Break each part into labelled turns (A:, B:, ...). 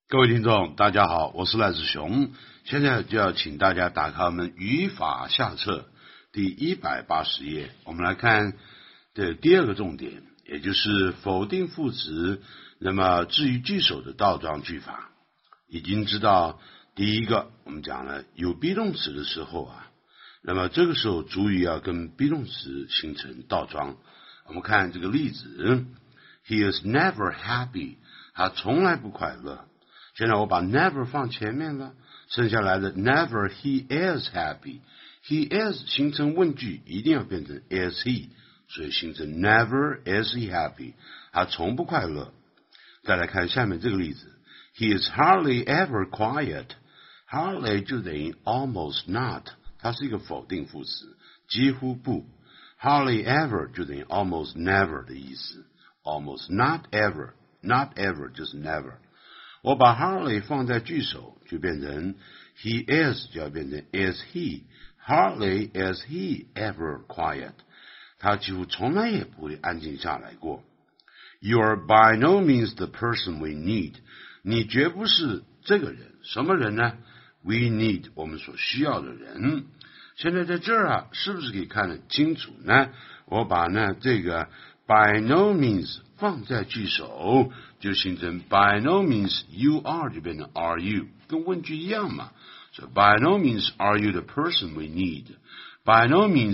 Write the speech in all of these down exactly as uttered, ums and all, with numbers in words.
A: 各位听众大家好，我是赖志雄，现在就要请大家打开我们语法下册第一百八十页，我们来看的第二个重点，也就是否定副词那么至于句首的倒装句法。已经知道第一个我们讲了有 be 动词的时候啊，那么这个时候主语要跟 be 动词形成倒装。我们看这个例子， He is never happy， 他从来不快乐。现在我把 never 放前面了，剩下来的 never he is happy， he is 形成问句一定要变成 is he， 所以形成 never is he happy， 他从不快乐。再来看下面这个例子， he is hardly ever quiet， hardly 就等于 almost not， 它是一个否定副词，几乎不。 hardly ever 就等于 almost never 的意思， almost not ever， not ever 就是 never。我把 hardly 放在句首就变成 he is， 就要变成 is he， hardly is he ever quiet， 他几乎从来也不会安静下来过。 You are by no means the person we need， 你绝不是这个人，什么人呢？ We need 我们所需要的人。现在在这儿啊，是不是可以看得清楚呢？我把呢这个 by no means 放在句首，就形成 by no means you are 就变成 are you， 跟问句一样嘛。So by no means are you the person we need. By no means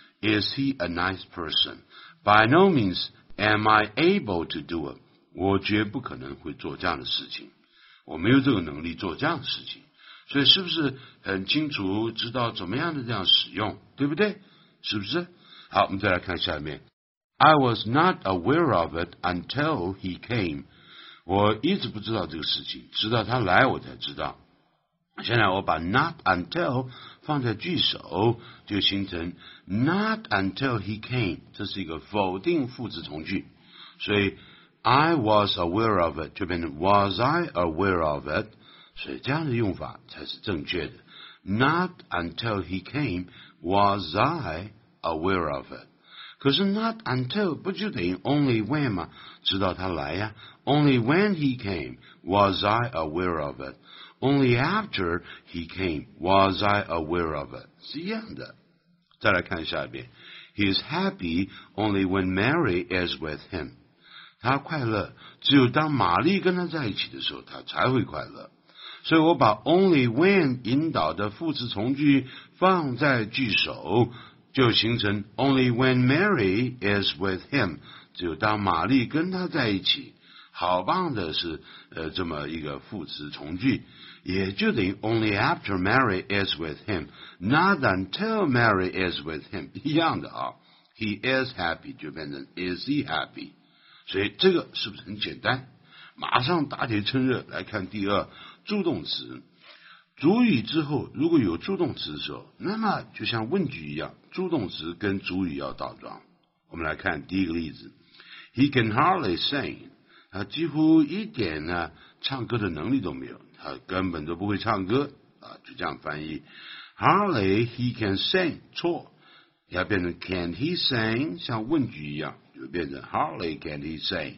A: is he a nice person. By no means am I able to do it. 我绝不可能会做这样的事情，我没有这个能力做这样的事情。所以是不是很清楚知道怎么样的这样使用，对不对？是不是？好，我们再来看下面。I was not aware of it until he came. 我一直不知道这个事情，直到他来我才知道。现在我把 not until 放在句首，就形成 not until he came， 这是一个否定副词从句，所以 I was aware of it 就变成 was I aware of it， 所以这样的用法才是正确的。 Not until he came was I aware of it。可是 not until 不就等于 only when 吗？直到他来呀。Only when he came was I aware of it. Only after he came was I aware of it. 是一样的。再来看下边， He is happy only when Mary is with him. 他快乐只有当玛丽跟他在一起的时候，他才会快乐。所以我把 only when 引导的副词从句放在句首，就形成 only when Mary is with him， 只有当玛丽跟他在一起。好棒的是呃这么一个副词从句，也就等于 only after Mary is with him， not until Mary is with him， 一样的啊。He is happy 就变成 is he happy， 所以这个是不是很简单？马上打铁趁热来看第二，助动词。主语之后如果有助动词的时候，那么就像问句一样，助动词跟主语要倒装。我们来看第一个例子， He can hardly sing， 他几乎一点呢唱歌的能力都没有，他根本都不会唱歌啊，就这样翻译。 Hardly he can sing， 错，要变成 Can he sing， 像问句一样，就变成 Hardly can he sing。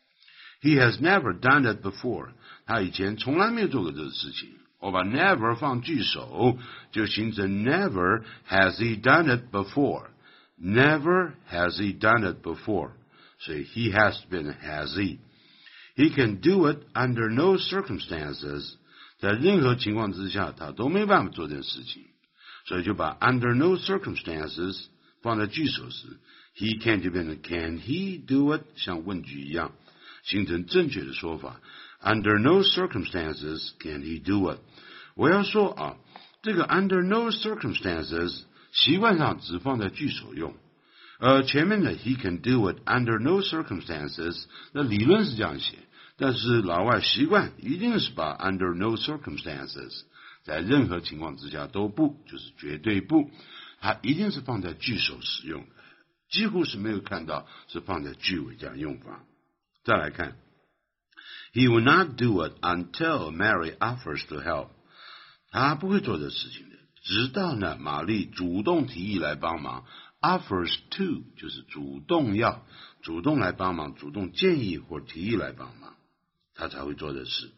A: He has never done it before， 他以前从来没有做过这个事情。我把 never 放句首，就形成 never has he done it before， never has he done it before， 所以 he has 变成 has he。 He can do it under no circumstances， 在任何情况之下他都没办法做这件事情，所以就把 under no circumstances 放在句首时， he can 就变成 can he do it， 像问句一样，形成正确的说法。Under no circumstances can he do it。 我要说啊，这个 under no circumstances 习惯上只放在句首用，呃，前面的 he can do it under no circumstances， 那理论是这样写，但是老外习惯一定是把 under no circumstances 在任何情况之下都不，就是绝对不，它一定是放在句首使用的，几乎是没有看到是放在句尾这样用法。再来看，He will not do it until Mary offers to help。 他不会做这事情的，直到呢玛丽主动提议来帮忙。offers to 就是主动要，主动来帮忙，主动建议或提议来帮忙，他才会做的事。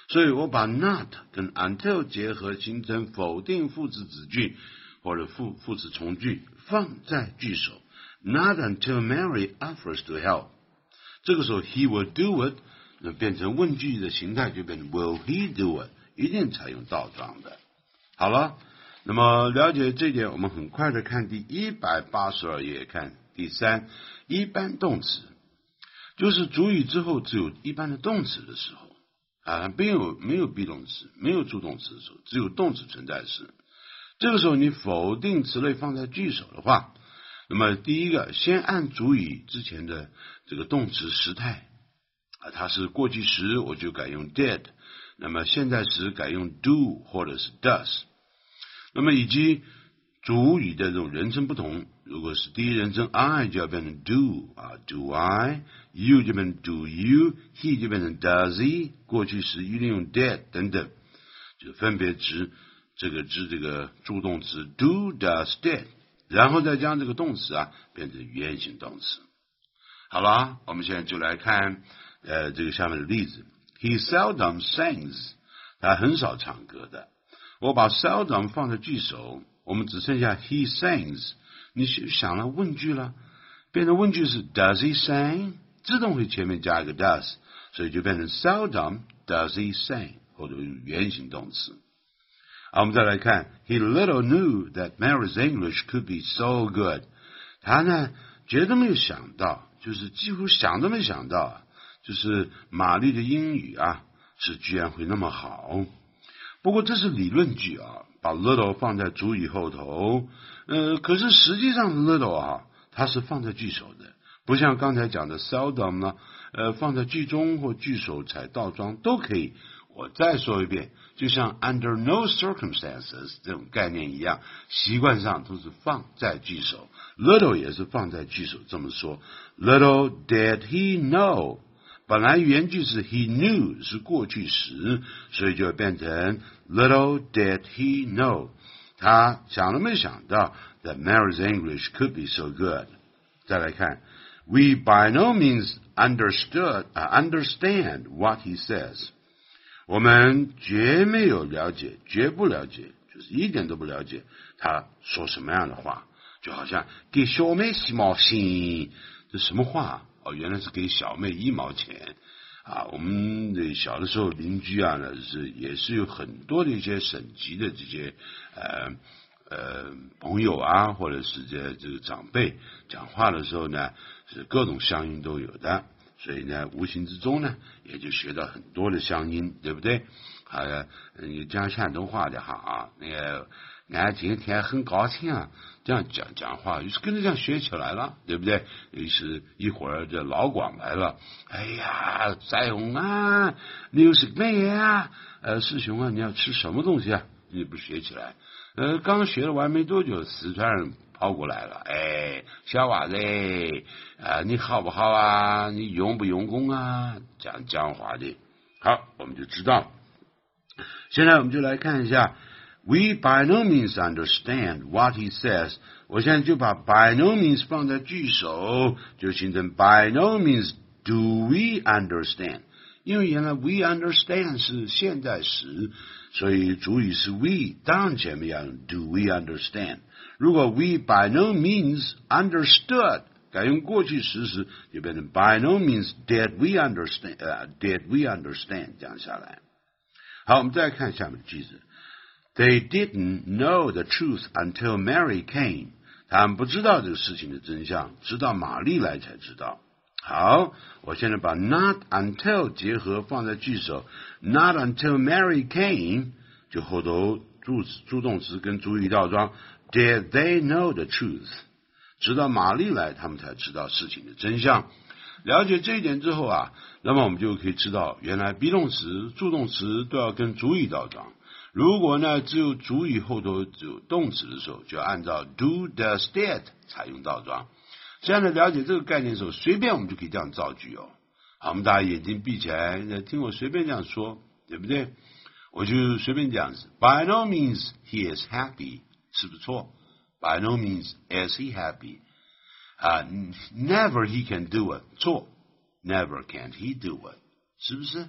A: 所以我把 not 跟 until 结合，形成否定副词子句或者副副词从句，放在句首。Not until Mary offers to help。这个时候 he will do it， 那变成问句的形态，就变成 will he do it， 一定采用倒装的。好了，那么了解这一点，我们很快的看第一百八十二页，看第三，一般动词，就是主语之后只有一般的动词的时候啊，没有没有 be 动词，没有助动词的时候，只有动词存在时。这个时候你否定词类放在句首的话，那么第一个先按主语之前的这个动词时态啊，它是过去时，我就改用 did， 那么现在时改用 do 或者是 does。那么以及主语的这种人称不同，如果是第一人称 I 就要变成 do 啊 do I， you 就变成 do you， he 就变成 does he， 过去时一定用 did 等等，就分别指这个指这个助动词 do does did， 然后再将这个动词啊变成原形动词。好了，我们现在就来看呃这个下面的例子。 He seldom sings， 他很少唱歌的。我把 seldom 放在句首，我们只剩下 he sings， 你想了问句了，变成问句是 does he sing， 自动会前面加一个 does， 所以就变成 seldom does he sing， 或者用原形动词。好，我们再来看 he little knew that Mary's English could be so good， 他呢绝对没有想到，就是几乎想都没想到啊，就是玛丽的英语啊是居然会那么好。不过这是理论句啊，把 little 放在主语后头，呃，可是实际上 little 啊，它是放在句首的，不像刚才讲的 seldom 呢，呃，放在句中或句首采倒装都可以。我再说一遍，就像 under no circumstances 这种概念一样，习惯上都是放在句首 ，little 也是放在句首。这么说 ，little did he know。本来原句是 he knew 是过去时，所以就变成 little did he know， 他想都没想到 that Mary's English could be so good。 再来看 we by no means understood、uh, understand what he says， 我们绝没有了解，绝不了解，就是一点都不了解他说什么样的话，就好像给小妹洗毛巾，这什么话哦，原来是给小妹一毛钱啊！我们小的时候邻居啊，呢是也是有很多的一些省级的这些呃呃朋友啊，或者是这这个长辈讲话的时候呢，是各种乡音都有的，所以呢，无形之中呢，也就学到很多的乡音，对不对？啊，你讲山东话的哈啊，那个俺今天很高兴啊。这样讲讲话，于是跟着这样学起来了，对不对？于是一会儿这老广来了，哎呀，在红啊，你有什么呀？呃，师兄啊，你要吃什么东西啊？你不学起来？呃，刚学了完没多久，四川人跑过来了，哎，小娃子，啊、呃，你好不好啊？你用不用功啊？这样讲话的，好，我们就知道。现在我们就来看一下。We by no means understand what he says。 我现在就把 by no means 放在句首，就形成 by no means do we understand。 因为原来 we understand 是现在时，所以主语是 we， 当然前面要用 do we understand。 如果 we by no means understood 改用过去时时，就变成 by no means did we understand、uh, did we understand 这样下来。好，我们再看下面的句子。They didn't know the truth until Mary came。 他们不知道这个事情的真相，直到玛丽来才知道。好，我现在把 not until 结合放在句首， not until Mary came 就后头助助动词跟主语倒装 Did they know the truth， 直到玛丽来他们才知道事情的真相。了解这一点之后啊，那么我们就可以知道原来 be 动词助动词都要跟主语倒装。如果呢只有主语后头只有动词的时候，就按照 do does did 采用倒装。这样的了解这个概念的时候，随便我们就可以这样造句哦。好，我们大家眼睛闭起来，听我随便这样说，对不对？我就随便这样子 By no means he is happy， 是不是错？ By no means is he happy、uh, Never he can do it， 错。 Never can he do it， 是不是？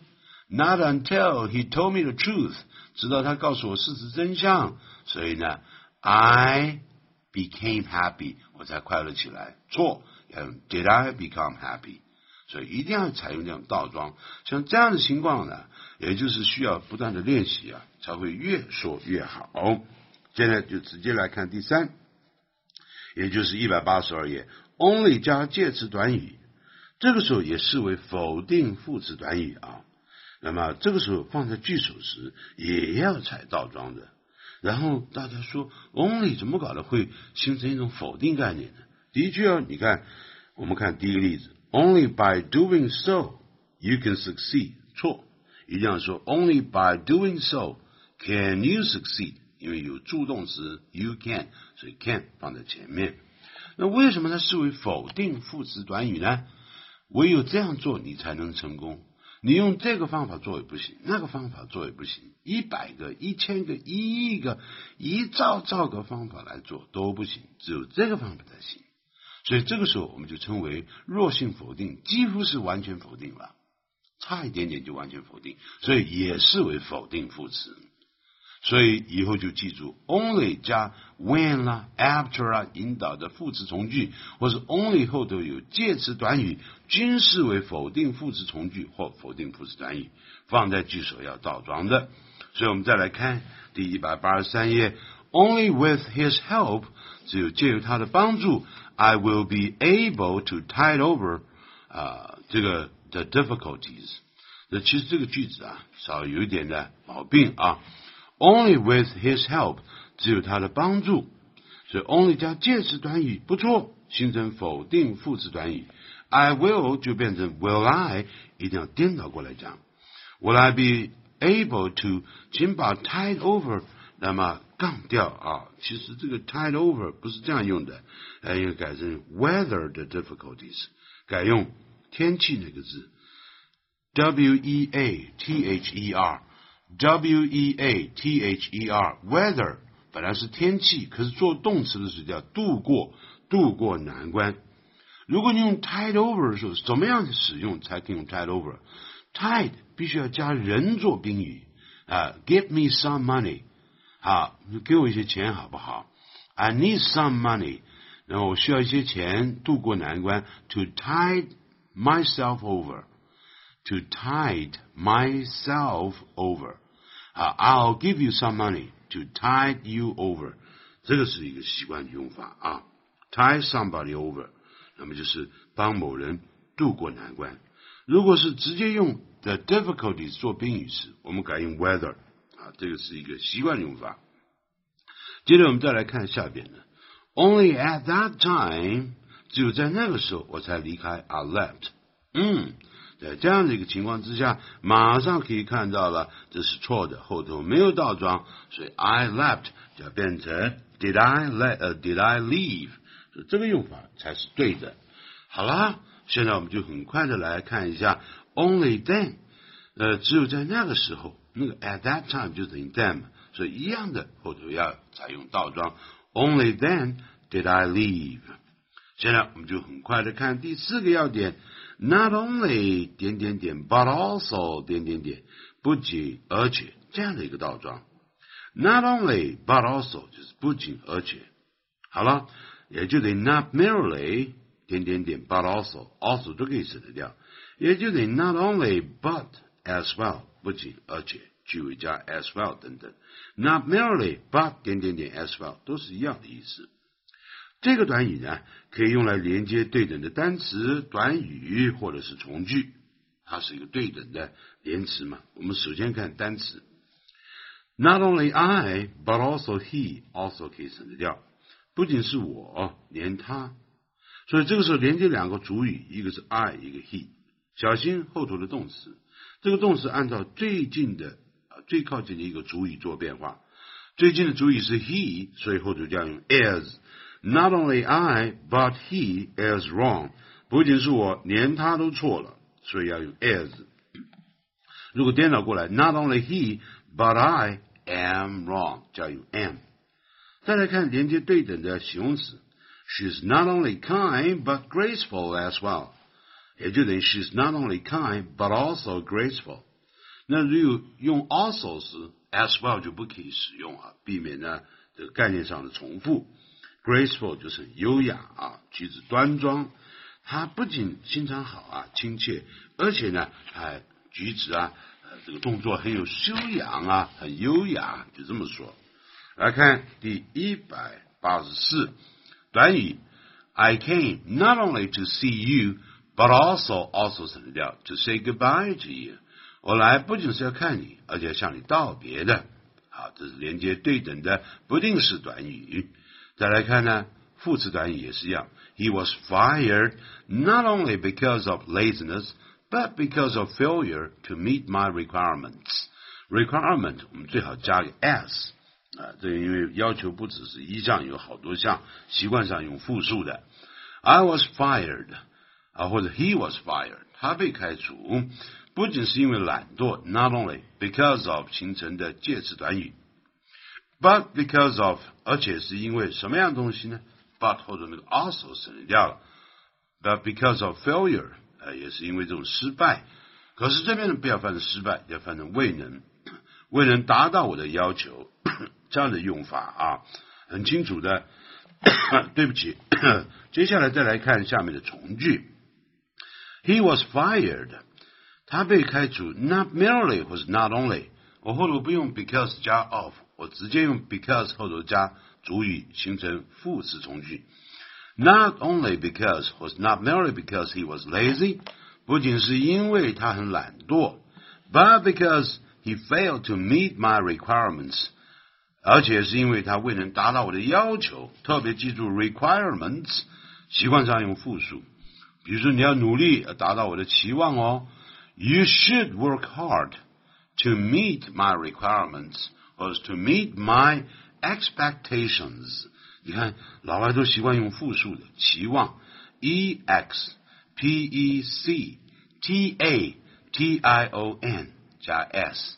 A: Not until he told me the truth， 直到他告诉我事实真相，所以呢 I became happy， 我才快乐起来。错，要用 Did I become happy？ 所以一定要采用这种倒装。像这样的情况呢，也就是需要不断的练习啊，才会越说越好。现在就直接来看第三，也就是一百八十二页 ，only 加介词短语，这个时候也视为否定副词短语啊。那么这个时候放在句首时也要采倒装的。然后大家说 only 怎么搞的会形成一种否定概念呢？的确哦，你看我们看第一个例子 ，only by doing so you can succeed， 错，一定要说 only by doing so can you succeed， 因为有助动词 you can， 所以 can 放在前面。那为什么它视为否定副词短语呢？唯有这样做你才能成功。你用这个方法做也不行，那个方法做也不行，一百个、一千个、一亿个、一兆兆个方法来做都不行，只有这个方法才行。所以这个时候我们就称为弱性否定，几乎是完全否定了，差一点点就完全否定，所以也视为否定副词。所以以后就记住 only 加 when 啦 after 啦引导的副词从句，或是 only 后头有介词短语，均视为否定副词从句或否定副词短语，放在句首要倒装的。所以我们再来看第一百八十三页 only with his help， 只有借由他的帮助 I will be able to tide over、呃、这个 the difficulties。 那其实这个句子啊稍微有一点的毛病啊，Only with his help， 只有他的帮助，所以 only 加介词短语不错，形成否定副词短语。I will 就变成 will I， 一定要颠倒过来讲。Will I be able to， 请把 tide over 那么杠掉啊，其实这个 tide over 不是这样用的，呃，应该改成 weather the difficulties， 改用天气那个字 W E A T H E R。W E A T H E R weather 本来是天气，可是做动词的时候叫度过，度过难关。如果你用 tide over 的时候，怎么样使用才可以用 tide over？ tide 必须要加人做宾语啊 ，give me some money， 好，你给我一些钱好不好 ？I need some money， 然后我需要一些钱度过难关 ，to tide myself over。To tide myself over、uh, I'll give you some money to tide you over， 这个是一个习惯用法啊 tide somebody over 那么就是帮某人度过难关。如果是直接用 the difficulties 做宾语时，我们改用 weather、啊、这个是一个习惯用法。接着我们再来看下边的 Only at that time， 只有在那个时候我才离开 I left。 嗯在这样的一个情况之下，马上可以看到了这是错的，后头没有倒装，所以 I left 就要变成 Did I let、uh, Did I leave， 所以这个用法才是对的。好啦，现在我们就很快的来看一下 Only then， 呃，只有在那个时候，那个 at that time 就等于 then， 所以一样的后头要采用倒装 Only then did I leave。 现在我们就很快的看第四个要点Not only 点点点 but also 点点点，不仅而且这样的一个倒装 Not only but also 就是不仅而且。好了，也就得 not merely 点点点 but also also 都可以省得掉，也就得 not only but as well 不仅而且句尾加 as well 等等 Not merely but 点点点 as well 都是一样的意思。这个短语呢，可以用来连接对等的单词、短语或者是从句，它是一个对等的连词嘛。我们首先看单词 ，Not only I but also he also 可以省得掉，不仅是我，连他。所以这个时候连接两个主语，一个是 I， 一个 he， 小心后头的动词。这个动词按照最近的、最靠近的一个主语做变化，最近的主语是 he， 所以后头就要用 is。Not only I, but he is wrong. 不仅是我，连他都错了，所以要用 is。如果颠倒过来 ，Not only he, but I am wrong， 就要用 am。再来看连接对等的形容词 ，She's not only kind, but graceful as well。也就等于 She's not only kind, but also graceful。 那如果用 also 时 as well 就不可以使用啊，避免呢这个概念上的重复。graceful 就是很优雅啊，举止端庄。他不仅心肠好啊，亲切，而且呢还举止啊，呃，这个动作很有修养啊，很优雅，就这么说。来看第一百八十四短语 I came not only to see you but also also 省略掉 to say goodbye to you。 我来不仅是要看你，而且向你道别的。好，这是连接对等的不定式短语。再来看呢，副词短语也是一样。He was fired not only because of laziness but because of failure to meet my requirements. Requirement 我们最好加个 as 啊，这因为要求不只是一项，有好多项，习惯上用复数的。I was fired 啊，或者 he was fired， 他被开除，不仅是因为懒惰 ，not only because of 形成的介词短语 ，but because of 而且是因为什么样的东西呢 ？but 或者那个 also 省略掉了 ，but because of failure 呃也是因为这种失败。可是这边呢不要翻成失败，要翻成未能，未能达到我的要求，这样的用法啊，很清楚的。对不起，接下来再来看下面的从句。He was fired， 他被开除 ，not merely 或是 not only， 我后头不用 because 加 of， 我直接用 because 后头加主语，形成副词从句。Not only because 或是 not merely because he was lazy， 不仅是因为他很懒惰 ，but because he failed to meet my requirements。而且是因为他未能达到我的要求，特别记住 requirements， 习惯上用复数。比如说你要努力达到我的期望哦 ，You should work hard to meet my requirements， 或者 to meet my expectations。你看老外都习惯用复数的，期望 e x p e c t a t i o n 加 s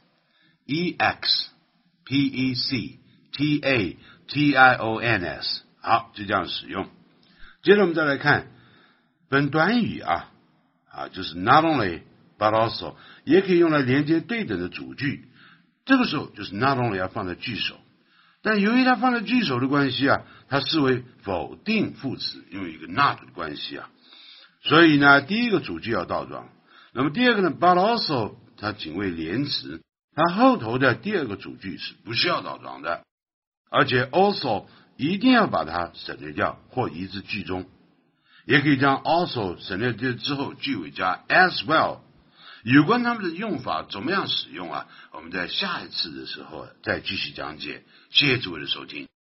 A: e x P E C T A T I O N S， 好，就这样使用。接着我们再来看本短语啊，啊，就是 not only but also， 也可以用来连接对等的主句。这个时候就是 not only 要放在句首，但由于它放在句首的关系啊，它视为否定副词，因为一个 not 的关系啊，所以呢，第一个主句要倒装。那么第二个呢 ，but also 它仅为连词。它后头的第二个主句是不需要倒装的，而且 also 一定要把它省略掉或移至句中，也可以将 also 省略掉之后句尾加 as well。有关它们的用法怎么样使用啊？我们在下一次的时候再继续讲解。谢谢诸位的收听。